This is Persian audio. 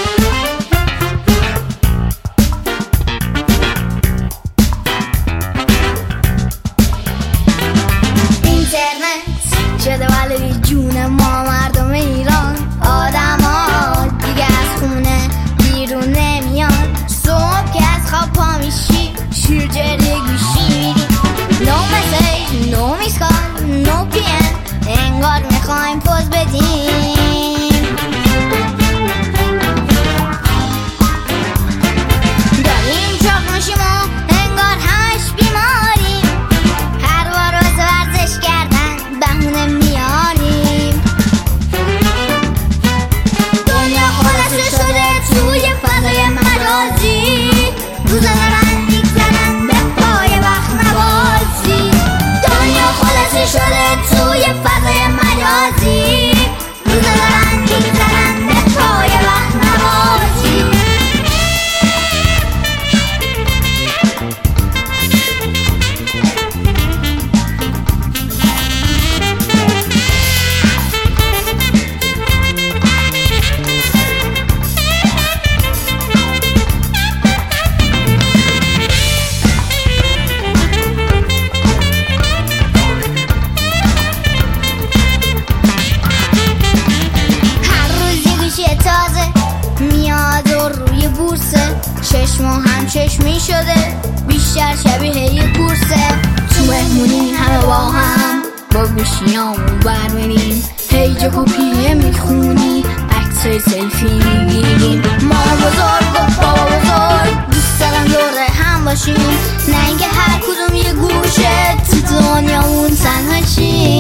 شده ولی جون ما مردم ایران، آدما دیگه از خونه بیرون نمیان. صبح که از خواب پا میشی شیر جلوی گوشی میری، نو مسیج نو میسکال نو پی ام، انگار میخوایم پوز بدیم. داریم چاق میشیم و انگار همش بیماریم، هر بار واسه ورزش کردن بهونه میاریم. دنیا خلاصه شده توی فضای مجازی، روزا دارن میگذرن به پای وقت نبازی. دنیا خلاصه شده توی فضای مجازی، روزا دارن میگذرن به پای وقت نبازی. میاد و روی بورسه، چشم هم چشمی شده بیشتر شبیه یه کورسه. تو مهمونی همه با هم با گوشیامون برمیریم، پیج کپیه میخونی عکسای سلفی میگیریم. ما بزرگ و بابا بزرگ دوست دارم دور هم باشیم، نه اینکه هر کدوم یه گوشه تو دنیامون تنها چیم.